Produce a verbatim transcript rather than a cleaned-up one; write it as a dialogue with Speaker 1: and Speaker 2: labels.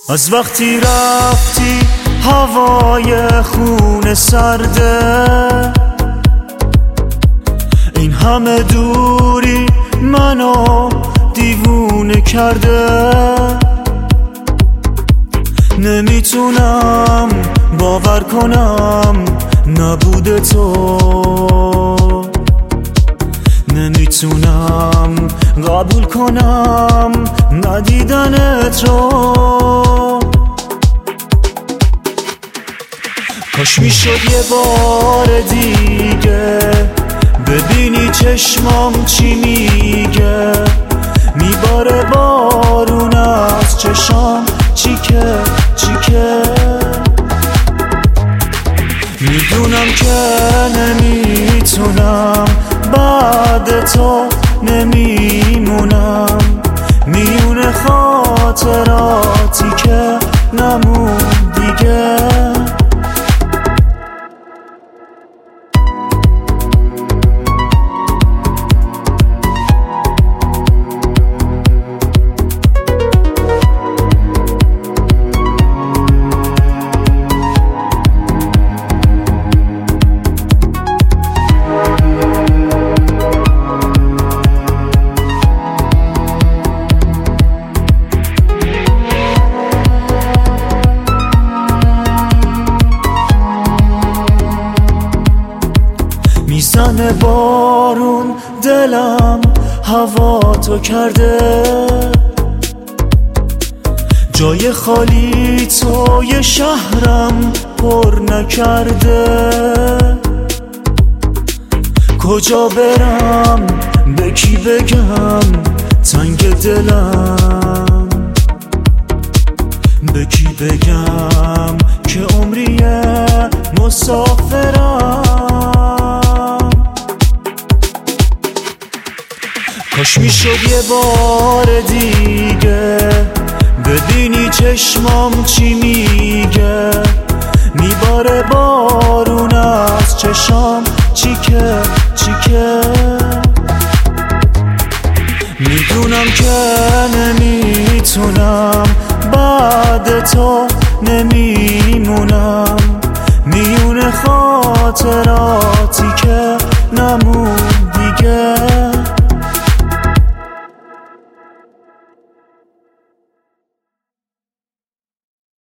Speaker 1: از وقتی رفتی هوای خون سرده، این همه دوری منو دیوونه کرده. نمیتونم باور کنم نبوده تو، نمیتونم قبول کنم ندیدنت رو. کاش میشد یه بار دیگه ببینی چشمام چی میگه، میباره بارون از چشام چیکه چیکه. میدونم که نمیتونم بعد تو نمیمونم، میونه خاطراتی که نمون دیگه. میزنه بارون دلم هوا تو کرده، جای خالی توی شهرم پر نکرده. کجا برم به کی بگم تنگ دلم، به کی بگم که عمریه مسافرم. کاش میشد یه بار دیگه ببینی چشمام چی میگه، میباره بارون از چشام چیکه چیکه. میدونم که نمیتونم بعد تو نمیمونم، میونه خاطراتی که نمون دیگه.